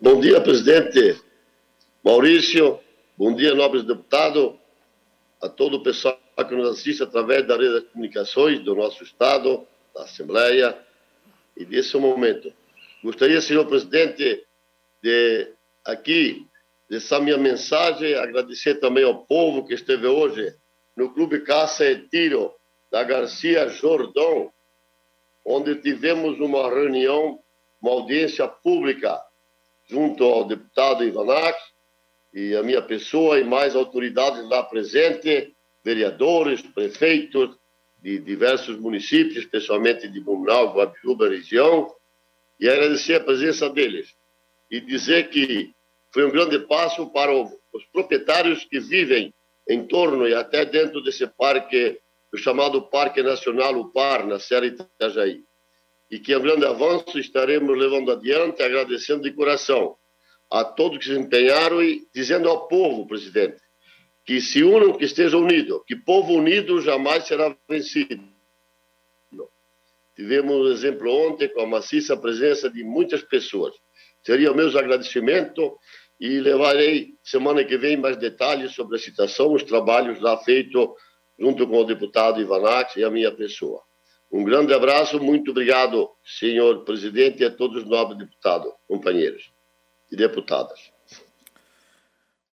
Bom dia, presidente Maurício. Bom dia, nobres deputados, a todo o pessoal que nos assiste através da rede de comunicações do nosso Estado, da Assembleia e desse momento. Gostaria, senhor presidente, de aqui, dessa minha mensagem, agradecer também ao povo que esteve hoje no Clube Caça e Tiro da Garcia Jordão, onde tivemos uma reunião, uma audiência pública junto ao deputado Ivanac e a minha pessoa e mais autoridades lá presentes, vereadores, prefeitos de diversos municípios, especialmente de Blumenau, Guabiruba, região, e agradecer a presença deles e dizer que foi um grande passo para os proprietários que vivem em torno e até dentro desse parque, o chamado Parque Nacional UPAR, na Serra Itajaí. E que é um grande avanço, estaremos levando adiante, agradecendo de coração a todos que se empenharam e dizendo ao povo, presidente, que se unam, que estejam unidos, que povo unido jamais será vencido. Tivemos um exemplo ontem com a maciça presença de muitas pessoas. Seria o meu agradecimento e levarei semana que vem mais detalhes sobre a situação, os trabalhos lá feitos junto com o deputado Ivanac e a minha pessoa. Um grande abraço, muito obrigado, senhor presidente, e a todos os nobres deputados, companheiros e deputadas.